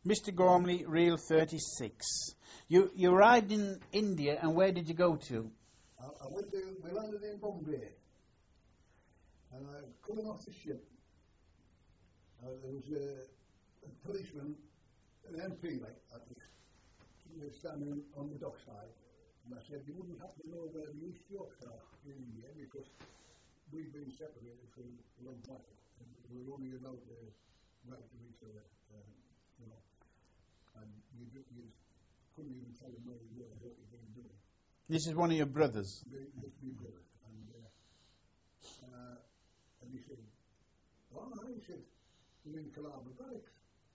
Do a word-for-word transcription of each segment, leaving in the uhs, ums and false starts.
Mister Gormley, Reel thirty-six. You you arrived in India, and where did you go to? I, I went to, we landed in Bombay, and I coming off the ship, uh, there was a, a policeman, an M P, like, at the, he was standing on the dockside, and I said, you wouldn't happen to know where the East Yorks are in India, because we've been separated for a long time, and we were only allowed to write to each other, uh, you know, and you, you couldn't even tell them where you were, what you've been doing. This is one of your brothers. They, they, they brother. And, uh, uh, and he said, oh, no, he said, we're in Calabar Barracks.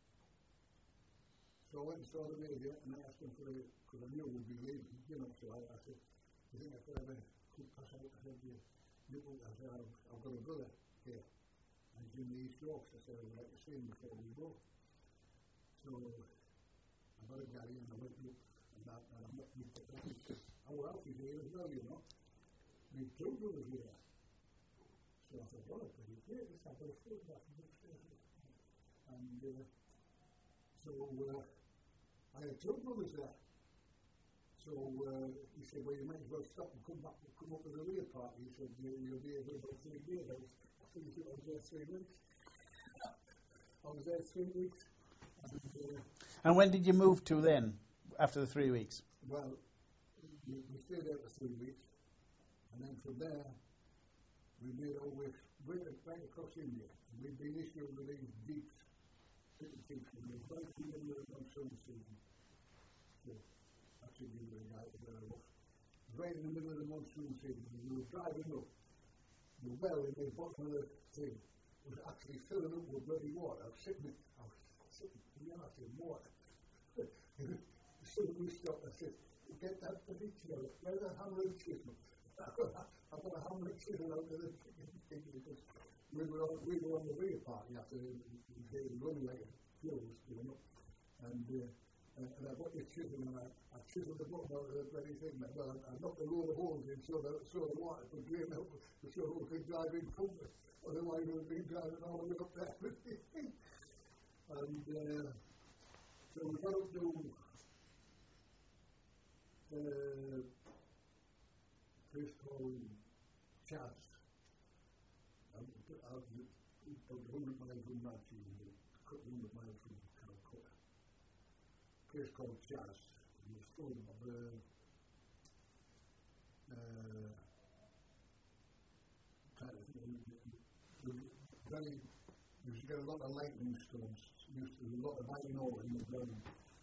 So I went and saw the major, and I asked him for a, because I knew we'd be leaving, you know, so I, I said, you think I could have a quick pass out? I said, yeah, I said, I've, I've got a brother here, and he's in the East Yorks. I said, I would like to see him before we go. So I got a galley, and I went up, and I, and I met Mister Francis. Our house is here as well, you know. We've two brothers here. So I thought, well, pretty great, let's have a food back from upstairs. And uh, so uh, I had two brothers there. So uh, he said, well, you might as well stop and come back and come up with a real party. He said, you, you'll be here for about three days. I was, I think I was there three weeks. I was there three weeks. And, uh, and when did you move to then, after the three weeks? Well, we, we stayed there for three weeks, and then from there, we made our way right, right across India. We've been issued with these jeeps, ticket jeeps, and we were right in the middle of the monsoon season. So, actually, we were right there. Right in the middle of the monsoon season, we were driving up. The well in the bottom of the thing was actually filling up with bloody water. I was sitting, I was sitting in the arse in water. So we stopped, I said, get that bloody chisel, where's that hammer and chisel? I've got a hammer and chisel out of the thing because we were on, we were on the rear party after the running like a fuse going up. And, uh, and, and I got the chisel and I, I chiseled the bottom out of the bloody thing. Well, I, I knocked a load of holes in so the, so the water could drain out so we could drive in comfort. Otherwise we would be driving all the way up there with the thing. And uh, so we got up to Uh, place called Chas. Um, out about one hundred miles from Ranchi, a couple hundred miles from Calcutta. Place called Chas. It was full of uh, uh, kind of, uh, very, you used to get a lot of lightning storms. Used to, a lot of iron ore in the ground.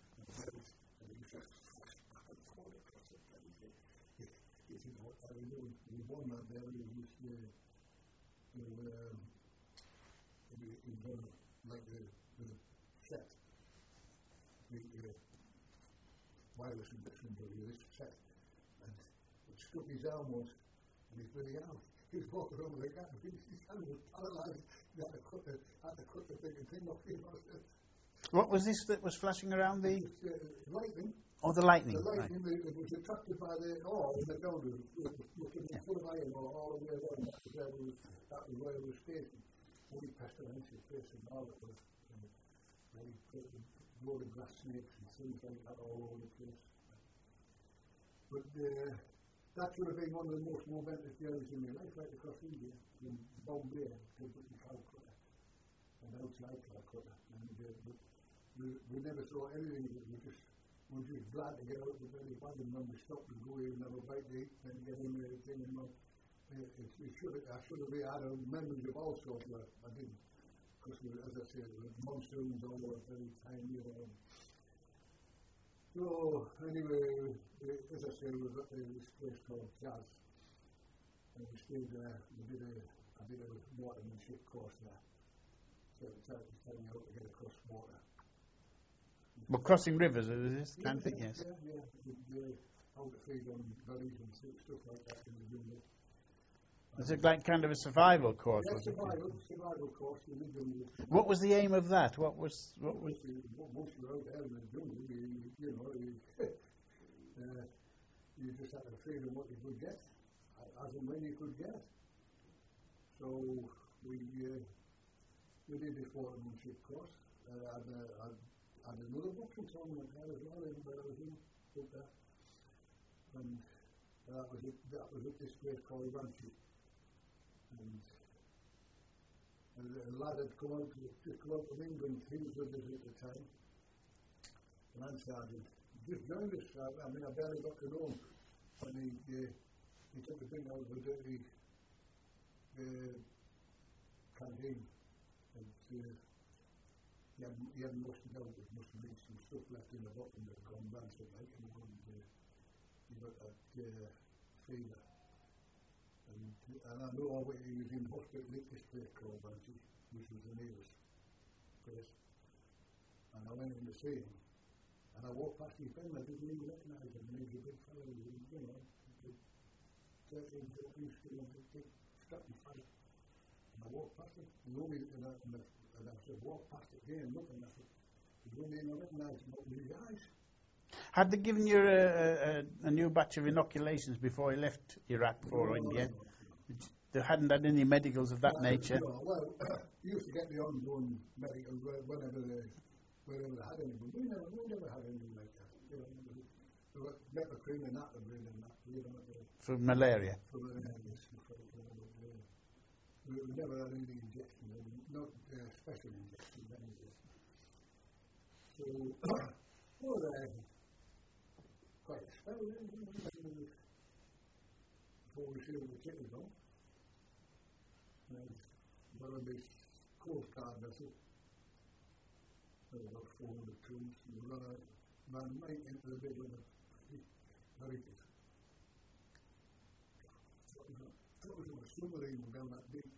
We knew we won that there, we used to, you know, um, we, we won like the, the set, the uh, wireless induction value, this set, and it struck his arm once, and his bloody arm, he was walking over the gap, his hand was paralysed, he had to cut the, had to cut the big thing off, you know. What was this that was flashing around the... It was, uh, lightning. Oh, the lightning. The lightning, right. It was attracted by the ore in the ground. It was looking yeah. full of iron ore all the way around. That was where we was, that was where we were stationed. We pestilential place and all it was. And very load of grass snakes and things like that all over the place. But uh, that should have been one of the most momentous journeys in my life, right across India, from Bombay to Calcutta, and outside Calcutta. And uh, we, we never saw anything. We just We were just glad to get out of the bloody wagon when we stopped and go in and have a bite to eat and get in there again. And uh, it, it should have, I should have had a memories of all sorts, but I didn't. Because, as I said, the monsoons all were very tiny. And so, anyway, as I said, we got to this place called Chas. And we stayed there. We did a, a bit of watermanship course there. So it telling you how to get across water. Well, crossing rivers, is this kind of thing, yes? Yeah, yeah, yeah. How to feed on gullies and stuff like that in the jungle. Was it like kind of a survival course? Yeah, was survival, it? survival course in the jungle. What was the aim of that? What was, what was? Once you're out there in the jungle, you, you know, you, uh, you just had to feed on what you could get, as and when you could get. So we uh, we did this watermanship course. Uh, and, uh, I had another boxing tournament there as well in where I was in, up there. And that was it, that was at this place called Ranchi. And, and a lad had come out, just come out from England, he was with us at the time, Land Sergeant. Just joined us, I, I mean I barely got to know him. And he, uh, he took a drink out of a dirty uh, canteen. And uh, he hadn't, he hadn't washed it out, there must have been some stuff left in the bottom that had gone rancid like, and uh, he got that uh, fever. And, and I know he was in hospital at this place called Banshee, which was the nearest place. And I went in to see him. And I walked past his friend, I didn't even recognise him, and he was a big fellow, he was, you know, thirteen, fourteen, still a big, big, strapping fellow. And I walked past him, and, only, and, I, and, I, and I said, walk past it again, look, and I said, he didn't even recognise him, opened his eyes. Had they given you a, a, a new batch of inoculations before you left Iraq for no, India? No, no, no. They hadn't had any medicals of that no, nature? No, well, you used to get the ongoing medicals whenever they, whenever they had anything. We never, we never had anything like that. You know, there was metacream and that, and that, you know. For malaria? For malaria, yes. We, we never had any injections, not uh, special injections anyway. So, oh, there. Quite a spell then, before we sailed the chicken home. And one of this Coast Guard vessel, about four hundred tons, and we ran, ran right into the middle of the very good. That was a submarine down that deep.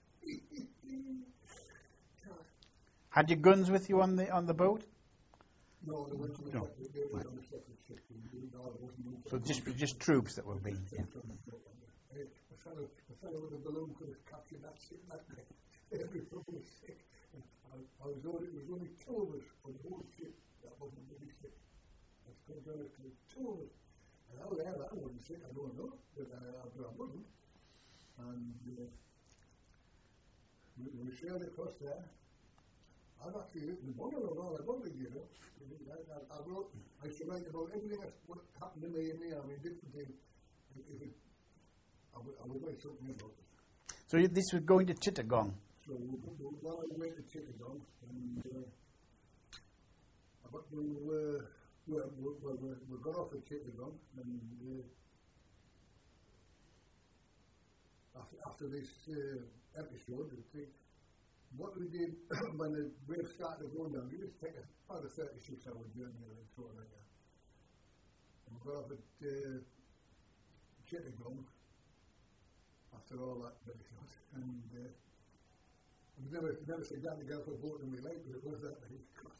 Had you guns with you on the on the boat? No, they went to the no. separate, they went on a separate ship. So just just troops that were being. Yeah. A fellow, a fellow with a balloon could have captured that ship that day. Everybody was sick. I, I was only, it was only two of us on the whole ship that wasn't really sick. That's come down to two of us. And how the hell I wasn't sick, I don't know, but I, but I wasn't. And uh, we, we sailed across there. I've actually written a bottle of all about it, you know. I, I, I wrote, I used to write about everything that's what happened to me in the army, different things. If it, I would, I would write something about it. So you, this was going to Chittagong? So we, we, well, I went to Chittagong, and uh, I got to, uh, well, we, we, we, we got off at Chittagong, and uh, after, after this uh, episode, I think, what we did when the wave started going down, we just take a, about a thirty-six hour journey or something like that. And we got off at uh, Chittagong after all that very short. And uh, I've never, never seen that again for a boat in my life, but it was that very short.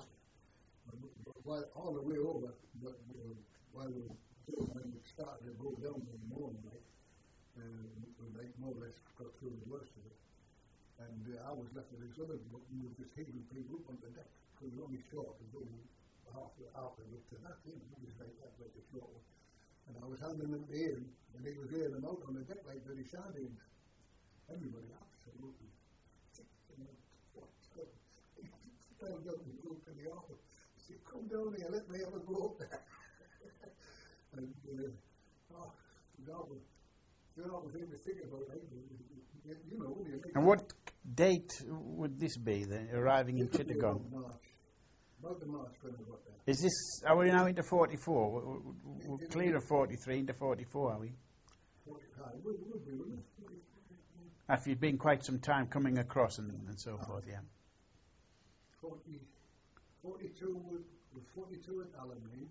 While all the way over, but, uh, while we were when it started to go down in the morning, like, uh, we like more or less got through the worst of it. And uh, I was left with this other boat, and we were just heaving people up on the deck, because it was only short, it was only half the half the look to that, you know, it was like that, like a short one. And I was handing them to him, and he was laying them out on the deck like very sardines. Everybody absolutely sick, you know, what? I fell down and go to the office. He said, come down here, let me have a go up there. And, uh, oh, God, you know, the thing to think about, right? You know, you and what date would this be, then, arriving in Chittagong? March. About the March when I got there. Is this, are we now into forty-four? We're, we're clear of forty-three into forty-four, are we? forty-five, would, would be, wouldn't it? After you'd been quite some time coming across and, and so ah. forth, yeah. forty, forty-two, was forty-two at Alamein.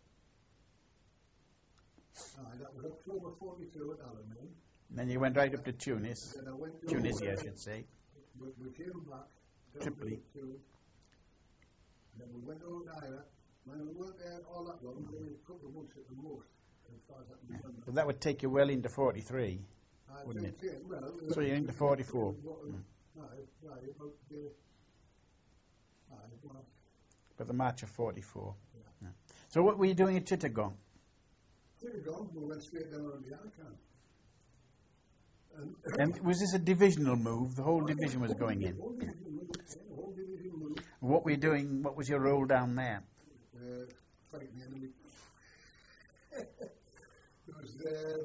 Ah, that was October forty-two at Alamein. And then you went right up to Tunis, and I went to Tunisia, I should say. We, we came back. Tripoli. To, then we went over to Ira. When we weren't there all that long, we were a couple of months at the most. As far as I can remember. But that would take you well into forty-three, uh, wouldn't it? Yeah, well, so you're into forty-four. Mm. No, no, about the, no, but the March of forty-four. Yeah. Yeah. So what were you doing at Chittagong? Chittagong, we went straight down on the Arakan. And was this a divisional move? The whole division was going in. What were you doing? What was your role down there? Uh, fighting the enemy. There was, um,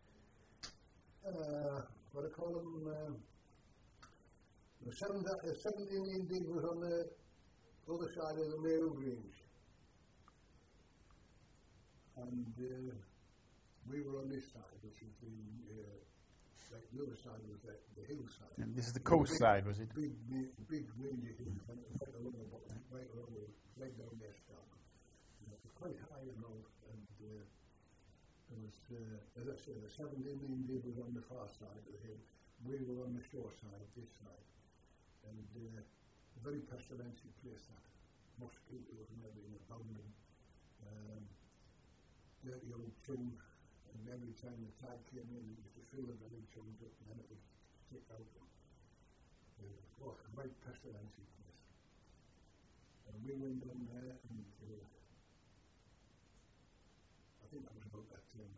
uh, what do I call them? Um, the seventh, uh, seventh Indian Dig was on the other side of the Meru Range. And uh, we were on this side, which is the, uh, like the other side was the, the hillside. And this is the coast big, side, was it? Big, big, big range of hills, and it went along the bottom, right along the, right down there, down. You know, it was quite high and low, and uh, there was, uh, as I said, the seventh Indian Dig was on the far side of the hill. We were on the shore side, this side. And uh, a very pestilential place that. Mosquitoes and everything abounding. Um, dirty old chung, and every time the tide came in, you used to fill the belly chunks up and then it would stick out. Uh, oh, a very pestilential place. And we went down there and uh, I think that was about that time.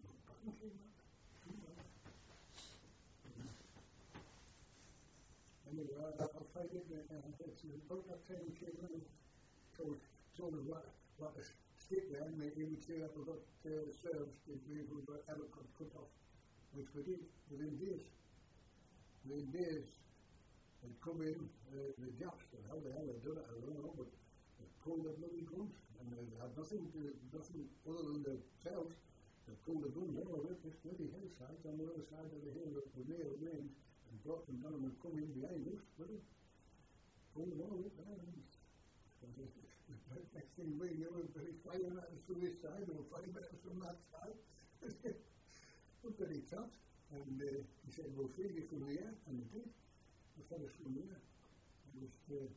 Anyway, I'll find it there. It's about that time we came in and told, told us what, what to stick there, and he would say that we got uh, served if we were ever cut, cut off, which we did within days. Within days, they'd come in, uh, the Japs, and how the hell they'd done it, I don't know, but they pulled their bloody guns, and they had nothing to, nothing other than themselves. They pulled the guns over this bloody hillside on the other side of the hill, the Meru Range, and brought them down and come in behind us, with them. Pulled them all up there, and the next thing we knew, everybody firing at us from this side, or firing at us from that side. We're pretty tough. And uh, he said, we'll free you from the air, and they did. They fed us from the air. It was uh,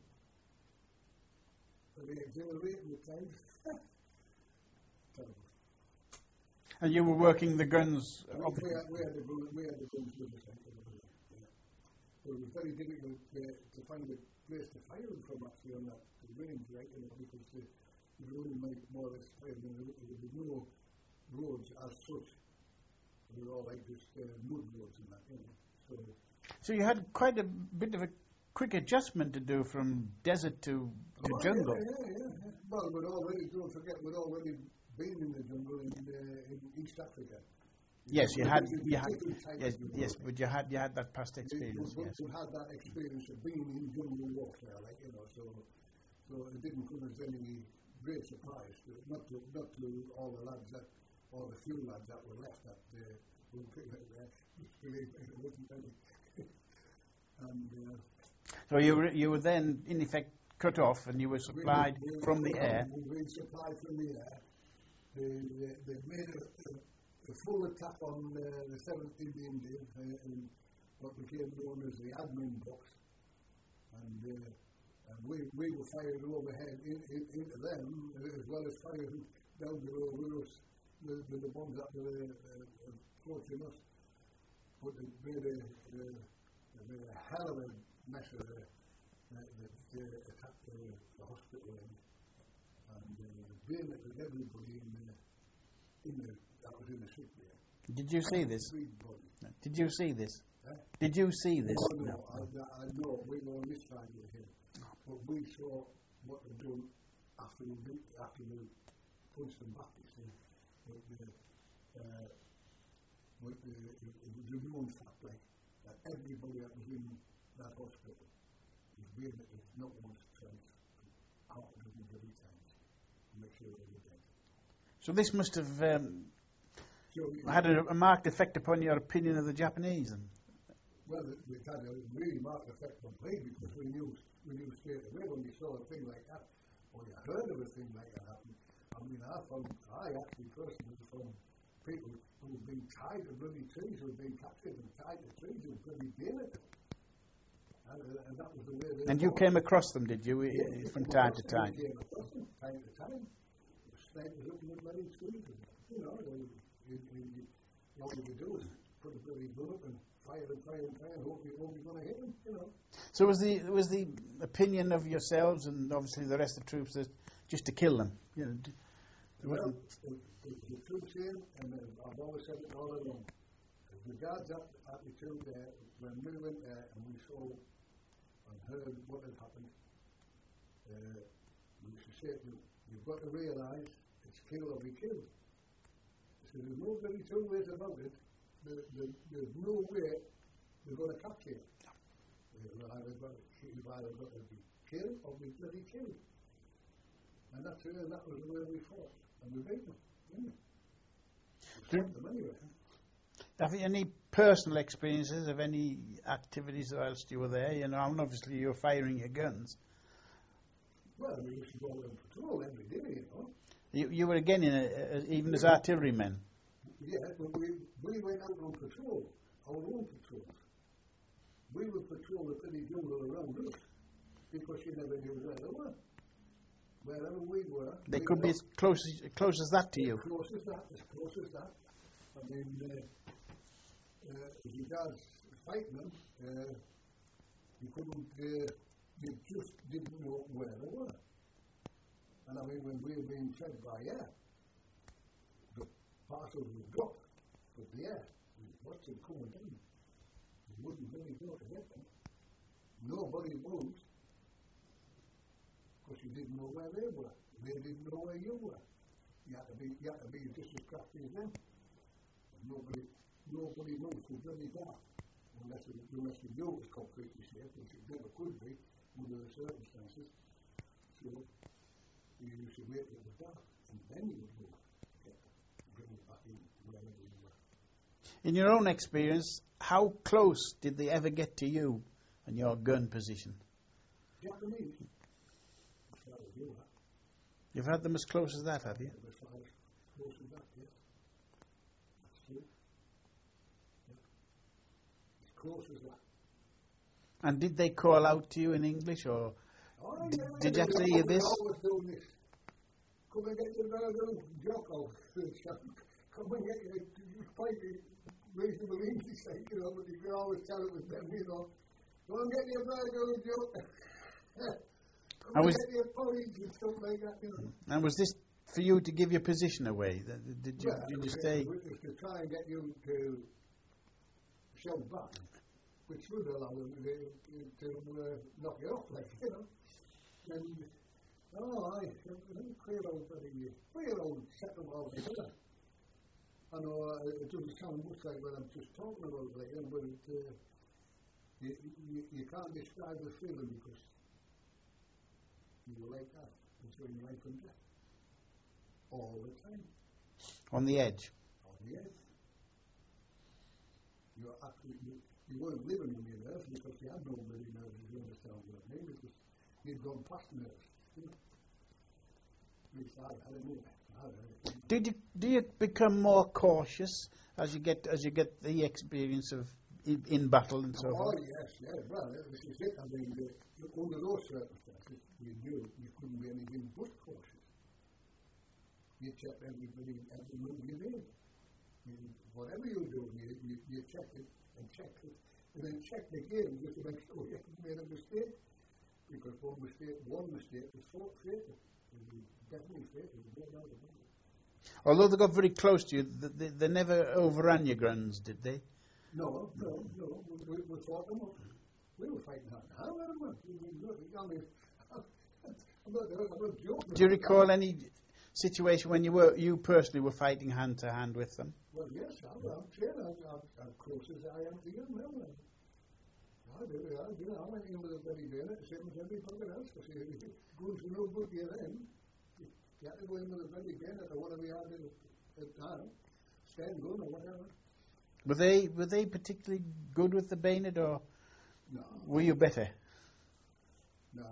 very exhilarating at times. Terrible. And you were working the guns? We, we, had, we, had the, we had the guns with us. Yeah. But it was very difficult uh, to find a place to fire them from, actually, on that range, right? You know, because uh, you could only make more or less fire. There was no roads as such. They were all like just uh, mud roads and that, you know. So, so you had quite a bit of a quick adjustment to do from desert to, to oh, jungle. Yeah, yeah, yeah, yeah. Well, we'd already, don't forget, we'd already been in the jungle in, uh, in East Africa. Yes, you had, you had, yes, jungle, yes, right? but you had, you had that past experience. You, you, yes. you had that experience of being in jungle warfare, like, you know, so, so it didn't come as any great surprise, to, not to, not to all the lads that, all the few lads that were left that, uh, were pretty much there. It wasn't any. And, uh, so you were, you were then, in effect, cut off, and you were supplied we, we, from the we, air. We were supplied from the air. They, they, they made a, a, a full attack on uh, the seventh Indian Dig uh, in what became known as the admin box. And, uh, and we, we were firing overhead in, in, into them, as well as firing down below with us, the, the, the ones that were uh, approaching us. But they made a, uh, they made a hell of a mess of it. They, they, they attacked the, the hospital and, and uh, bayoneted everybody in the, in the, that was in the sick bay. Did you see this? Did you see this? Eh? Did you see this? No, no, I, I know, we were on this side of the hill. But we saw what they'd done after we, did, after we punched them back, you see. But the, uh, but the, it, it was a known fact, like, that everybody that was in that hospital was bayoneted not once, twice, half a dozen bloody times to make sure they were dead. So this must have um, so had a, a marked effect upon your opinion of the Japanese. And well, it, it had a really marked effect on me because we knew, we knew straight away when you saw a thing like that, or you heard of a thing like that happen. I mean, I found, I actually personally found people who've been tied to bloody trees, who've been captured and tied to trees, who've bloody bayoneted. And, uh, and that was the way they And you came across them, did you, yeah, from time to time? We came across them, time to time. Snipers up in the bloody trees, and, you know, they, you, you, you, all you could do is put a bloody gun up and fire and fire and fire and hope, you, hope you're going to hit them, you know. So was the was the opinion of yourselves and obviously the rest of the troops that just to kill them? You know, d- Well, the, the, the troops in, and uh, I've always said it all along, as regards that attitude there, when we went there and we saw and heard what had happened, uh, we used to say to them, you've got to realise it's kill or be killed. So there's no very two ways about it. There, there, there's no way they're going to capture you. You've either got to, you've either got to be killed or be bloody killed. And that's it, and that was the way we fought. And we beat them. Mm. We fought them anyway. Have you any personal experiences of any activities whilst you were there? You know, and obviously you were firing your guns. Well, we used to go on patrol every day, you know. You, you were again in a, a, even as artillerymen. Yeah, but we, we went out on patrol, our own patrols. We would patrol the pretty jungle around us because you never knew where they were. Wherever we were. They we could be as close as, close as that to you. As close as that, as close as that. I mean, uh, uh, as regards fighting them, uh, you couldn't, uh, you just didn't know where they were. And I mean, when we were being fed by air, the parcels would drop, but the air, we watched them coming down. You wouldn't really go to get them. Nobody moved, because you didn't know where they were. They didn't know where you were. You had to be, you had to be just as crafty as them. Nobody, nobody moved from bloody dark, unless it, unless you knew it was completely safe, which it never could be under the circumstances. So you used to wait till it was dark, and then you would go get them, bring them back in wherever you were. In your own experience, how close did they ever get to you and your gun position? Japanese. As far as you are. You've had them as close as that, have you? As far as close as that, yes. That's true. Yeah. As close as that. And did they call out to you in English, or Oh, d- yeah, did you they actually hear always- this? always doing this. Come and get your burger, Jocko. Come and get your, you find it reasonable English, like, you know, but you can always tell it was them, you know. Come and get your burger, Jocko. Come I and was- get your porridge and stuff like that, you know. And was this for you to give your position away? Th- Did you, Well, did you it was- stay? It was to try and get you to shout back, which would allow them to, to uh, knock you off, like, you know. And, oh, I, queer old bloody, queer old setup altogether. I know uh, it doesn't sound much like what I'm just talking about, like, you know, but it, uh, you, you, you can't describe the feeling because you were like that between life and death. All the time. On the edge. On the edge. You're actually, you, you weren't living on your nerves because you had no bloody nerves, if you understand what I mean, because you'd gone past nerves. You know? At least I had anyway. I had it. Did you do you become more cautious as you get as you get the experience of in, in battle and so Oh, forth? yes, yes. Well, this is it. I mean, the, under those circumstances, you knew you couldn't be anything but cautious. You checked everybody, every move you made. You, whatever you were doing, you, you, you checked it and checked it, and then checked again just to make sure you hadn't made a mistake. Because one mistake, one mistake was so fatal. It was definitely fatal. No doubt about it. Although they got very close to you, th- they, they never overran your guns, did they? No, no, no. We, we, we fought them up. We were fighting hard. I remember. I mean, I'm not, I'm not joking. Do you recall any situation when you were you personally were fighting hand to hand with them? Well, yes, I'm, I'm saying I'm, I'm, I'm close as I am to you now. I do, I do. I went in with a bloody bayonet, same as every fucking else. Because you going to no good here then. You had to go in with a bloody bayonet or whatever you had at the time, stand gun or whatever. Were they were they particularly good with the bayonet, or No. were you better? No.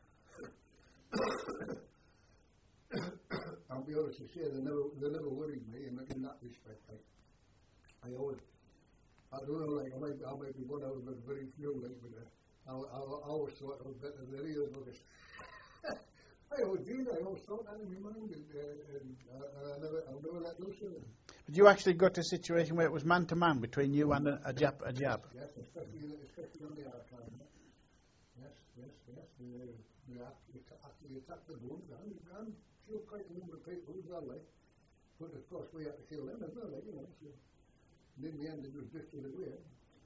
I'll be honest to say, they never, they never worried me in, in that respect. I, I always, I don't know, like, I might, I might be one out of a very few, like, but uh, I, I, I always thought I was better than any of them. I always did, I always thought that in my mind, and, uh, and uh, I never, I never let loose of it. But you actually got to a situation where it was man to man between you and a, a Jap, a Jap. Yes, especially, especially on the archive. Yes, yes, yes. We, we actually, actually attacked the bones, and, and killed quite a number of people as well, like. But of course, we had to kill them as well, like, you know. So, and in the end, it was drifted away.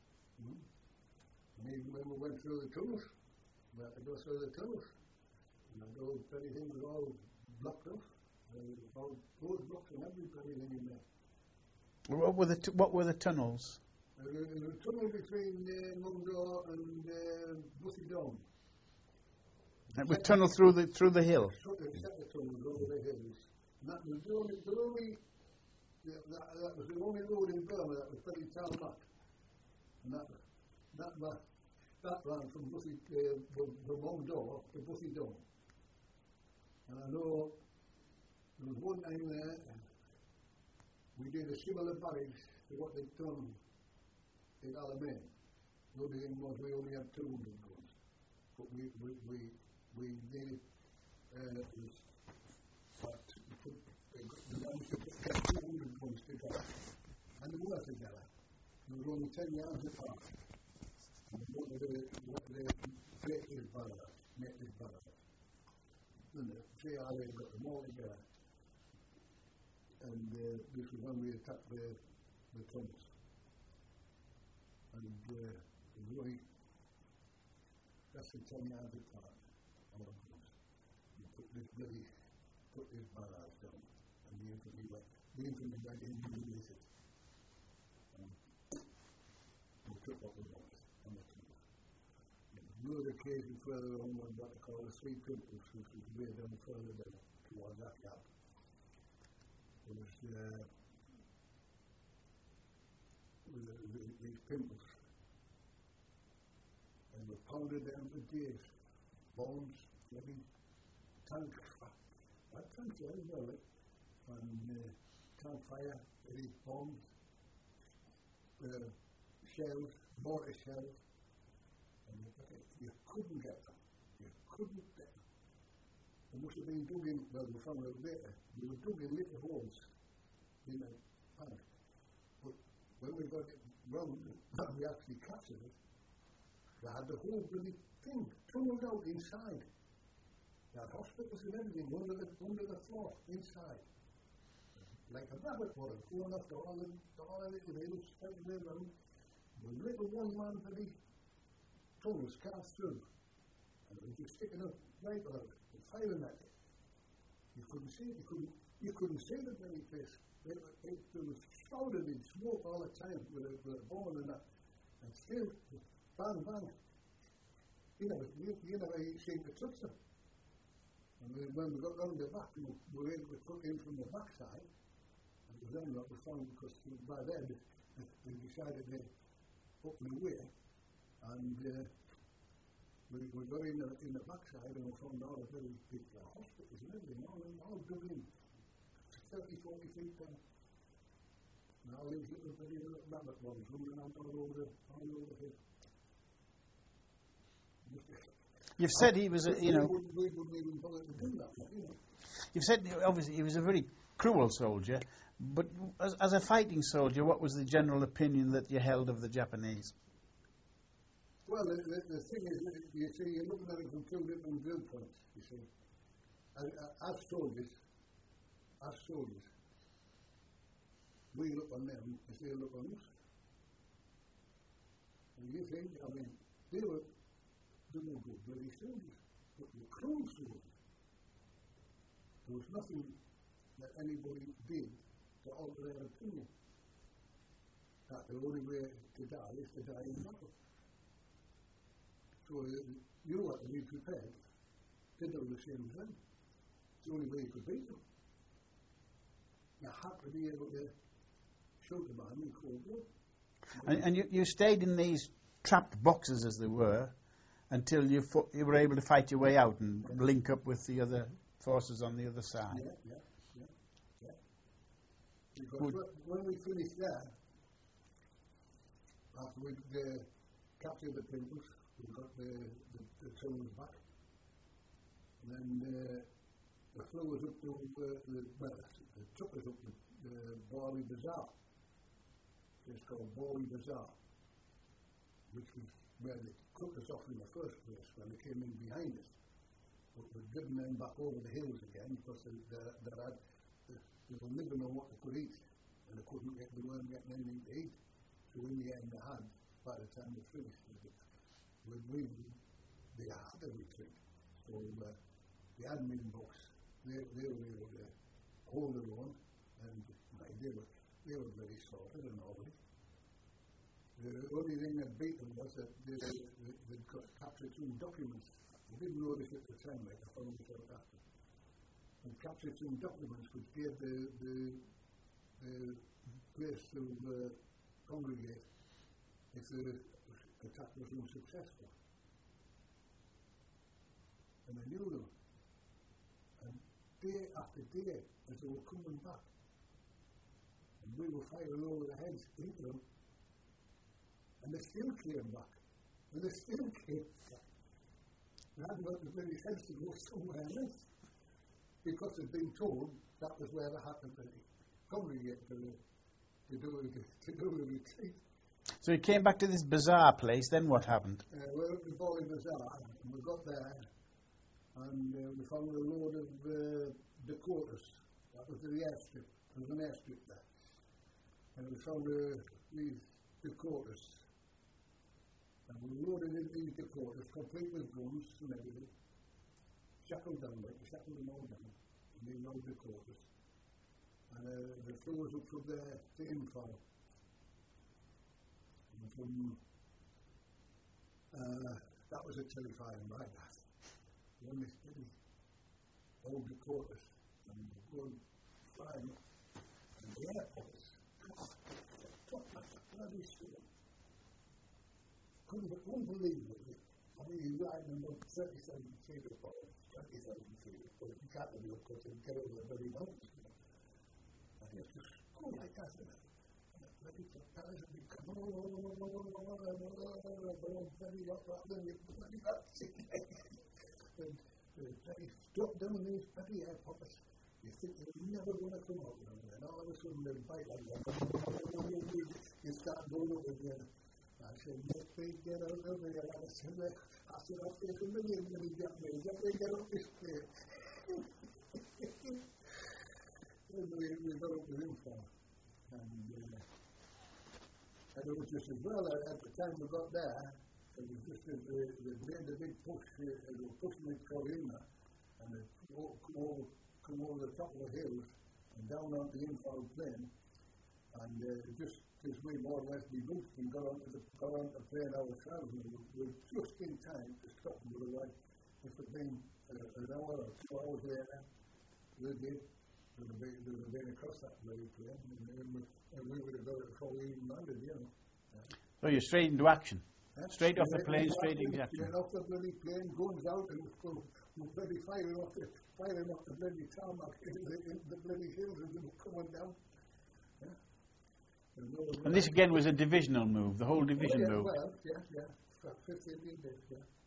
Mm. And even when we went through the tunnels, we had to go through the tunnels. And the old bloody thing was all blocked off. There was all road blocks and every bloody thing in there. What were the t- what were the tunnels? There was a tunnel between uh, Mungdaw and uh, Bussy Dome. It was tunnel through the through the hill. Set the tunnels over the hills. And that was the only, the only yeah, that, that was the only road in Burma that was pretty tarmac. And that that that, that ran from Bussy uh, from, from Mungdaw to Bussy Dome. And I know there was one time there we did a similar barrage to what they'd done in Alamein. The only thing was we only had two hundred guns. But we we we, we did uh, was uh, to put, we managed to put two hundred guns together. And they were together. They were only ten yards apart. And what they what they make this barrage, make this barrage. And the J R A got them all together. And uh, this was when we attacked the, the tunnels. And uh, really, that's the ten yards apart. All of us. We put this bloody, put this barrage down. And the infantry went, the infantry went in underneath it. And we took what we wanted on the tunnels. Another occasion further on was what they call the Three Pimples, which was way down further down towards that gap. It was uh, these pimples, and we pounded them for days. Bones, bloody tank, not tank fire, well, and uh, tank fire, bloody bombs, uh, shells, mortar shells, and you, you couldn't get them. You couldn't get them. They must have been dug in, well, we found out later, they were dug in little holes in the tank. But when we got it round, we actually captured it, they had the whole bloody thing tunneled out inside. They had hospitals and everything under the, under the floor, inside. Like a rabbit warren, going up to all the, to all the little hills, everywhere around. The little one-man bloody tunnels cast through. And they were just sticking up right out. Firing at it. You couldn't see it, you couldn't, you couldn't see the bloody place. It, it, it was shrouded in smoke all the time with a, with a bomb and that. And still, bang, bang. You know, you, you never seemed to touch them. And we, when we got round the back, we were able to put in from the backside. And it was then that we found, because by then, they decided to open the way. And uh, We, we got in the, in the backside and we found all the very big uh, hospitals and everything, all, all dug in thirty, forty feet down. And all these little bloody little rabbit ones running out all over the, all over the hill. You've said he was, a, you know. We wouldn't, we wouldn't even bother to do that, you know. You've said obviously he was a very cruel soldier, but as, as a fighting soldier, what was the general opinion that you held of the Japanese? Well, the, the, the thing is, you see, you're looking at it from two different viewpoints, you see. As, as soldiers, as soldiers, we look on them as they look on us. And you think, I mean, they were, they were good bloody soldiers, but they were cruel soldiers. There was nothing that anybody did to alter their opinion. That the only way to die is to die in battle. So uh, you have to be prepared to do the same thing. It's the only way you could beat them. You have to be able to shoot a man in cold blood. And, and you, you stayed in these trapped boxes, as they were, until you fo- you were able to fight your way out and yeah. link up with the other forces on the other side. Yeah, yeah, yeah, yeah. Because Would when we finished there, after we uh, captured the pimples, we got the, the, the tunnels back. And then uh, they flew us up to, uh, the, well, they took us up to uh, Bali Bazaar. It's called Bali Bazaar, which was where they cut us off in the first place when they came in behind us. But we'd driven them back over the hills again because they, they, they, had, they, they were living on what they could eat, and they couldn't get, they weren't getting anything to eat. So in the end they had, by the time they finished, they, we, we, they had a retreat. So uh, the admin box, they, they were able to hold their own, and like, they were they were very sorted and all that. The only thing that beat them was that they, they, they got captured some documents. I didn't notice at the time, like I found it out after. And captured some documents which gave the, the, the place to uh, congregate if the attack was unsuccessful. And I knew them. And day after day, as they were coming back, and we were firing over the heads into them, and they still came back. And they still came back. They hadn't got the bloody sense to go somewhere else. Because they'd been told that was where they had to congregate to, to, do, to do the retreat. So you came back to this bizarre place, then what happened? Uh, we were at the Bali Bazaar, and we got there, and uh, we found a load of uh, Dakotas. That was the airstrip. There was an airstrip there. And we found uh, these Dakotas. And we loaded in these Dakotas, complete with guns and everything. Shackled down, like we shackled them all down. And these old Dakotas. And uh, the flew us up from there to Imphal. And from uh, that was a terrifying ride, that. When they steady old Dakotas and going flying up. And the airports. Top like a bloody storm. Couldn't, unbelievable. I mean, you're riding about thirty-seven feet above, twenty-seven feet, but if you can't have your cut and get over the bloody mountains, you know. And you have to go like that, you know. And the bloody propellers would be coming, oh, oh, oh, oh, oh, oh, bloody up, rather than you bloody up, and the bloody drop down these bloody airports. You think you're never going to come out of them, and all of a sudden they bite like that. You start going over there. I said, let me get out of here. I said, I said, I'll take a million when he got me. Let me get up this place. And we, we got up with Imphal. And, uh, and it was just as well, at, at the time we got there, it was just as they, they made a big push, uh, they were pushing it Corina, and they come over, come over the top of the hills, and down onto the Imphal plain, and uh, just as we more or less deboosted and got onto the, got onto the plane ourselves, and we were just in time to stop them. Otherwise, if it had been uh, an hour or two hours later, we did, we would have been, we would have been across that bloody plane, and, and, we, and we would have got it before we even landed, you know. Yeah. So you're straight into action? Yeah. Straight off the plane, into straight action, into action? Straight off the bloody plane, guns out, and we're, we're bloody firing off the, firing off the bloody tarmac into the, into the bloody hills as they were coming down. Yeah. And this again was a divisional move, the whole division oh, yeah, moved. Well, yeah, yeah. fifth Indian Division, yeah.